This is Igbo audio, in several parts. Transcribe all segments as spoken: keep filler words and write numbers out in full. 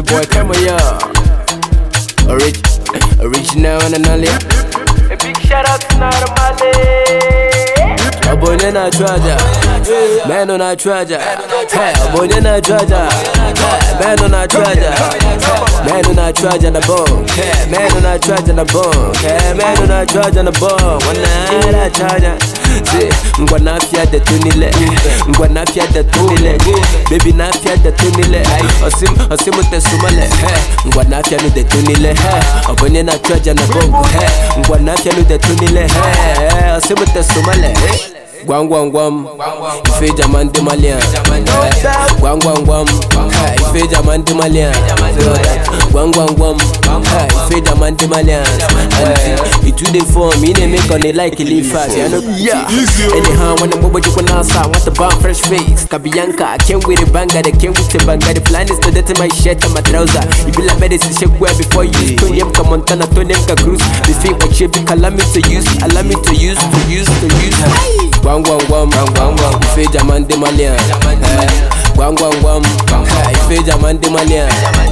boy, come here. Orig original and only. A big shout out to Naramale. A boy na treasure, man on a treasure. Hey, a boy na treasure, man on a treasure. Man on a treasure the bone, man on a treasure the bone, man on a treasure the bone. One night I treasure. See, ngwana fia de tunile, ngwana fia de tunile, baby na fia de tunile. Osim osim te sumale, ngwana fia nu de tunile. Obonye na treasure na bone, ngwana fia nu de tunile. Osim te sumale. Gwang gwang gwam, ife jaman de malian. Gwang gwang gwam, ife jaman de malian. Gwang gwang gwam, ife jaman de malian. It do the form, me make on it like it live fast. Anyhow, when I'm over, you can answer. Want the bomb fresh face, Kabianka. I can't with a banger, they can't with a banger. The plan is to death in my shirt and my trouser. You be like medicine, shake where before you. Tony M. Montana, Tony M. Cruise. The fake what you pick, allow me to use, allow me to use, to use, to use. Gwang gwang gwam, gwang gwang gwam, ife jaman de malian. Gwang gwang gwam, ife jaman de malian.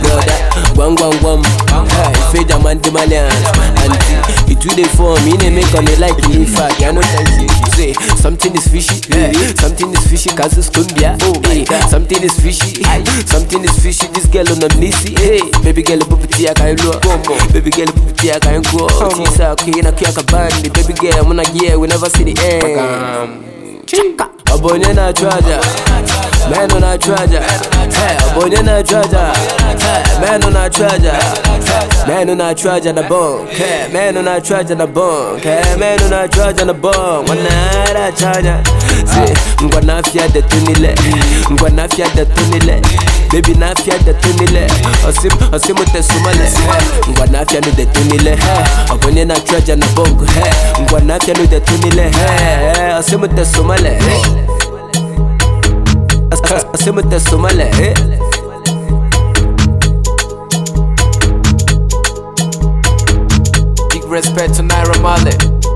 Gwang gwang gwam, ife jaman de malian. And it do the form, me make on it like it fat. I know you say something is fishy, something is fishy, cause it's cumbia. Something is fishy, something is fishy. This girl on amnesia, hey, baby girl, puppety I can't look, baby girl, puppety I can't go. She's okay, na kia kabandi, baby girl, I'm on a gear, we never see the end. Obonye na treasure, man on a treasure. Hey, obonye na treasure, man on a treasure. Man on a treasure the bone, man on a treasure the bone, man on a treasure the bone. One night I treasure. See, ngwana fia de tunile, ngwana fia de tunile. Baby na fia de tunile, osim osim te sumale. Ngwana fia nu de tunile, obonye na treasure na bone, ngwana fia nu de tunile, osim te sumale. Osim te sumale. Big respect to Naramale.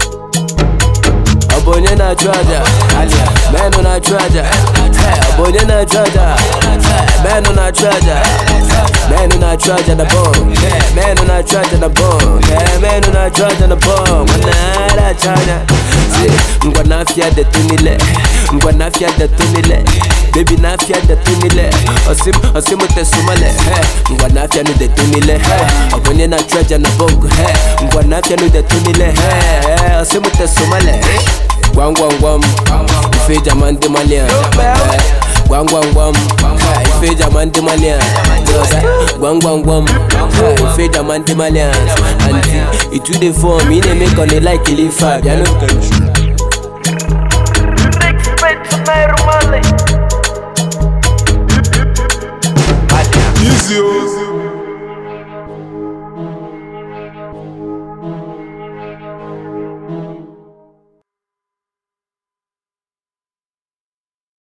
Obonye na treasure, man on a treasure. Obonye na treasure, man on a treasure. Man on a treasure the bone, man on a treasure the bone, man on a treasure the bone. One night I treasure. See, ngwana fia de tunile, ngwana fia de tunile. Baby na fia de tunile, osim osim te sumale. Ngwana fia nu de tunile, obonye na treasure na bongo. Ngwana fia nu de tunile, osim te sumale. Gwang gwang gwam, ife jaman de malian. Gwang gwang gwam, ife jaman de malian. Gwang gwang gwam, ife jaman de malian. And it do the form, me make on it like it live fab.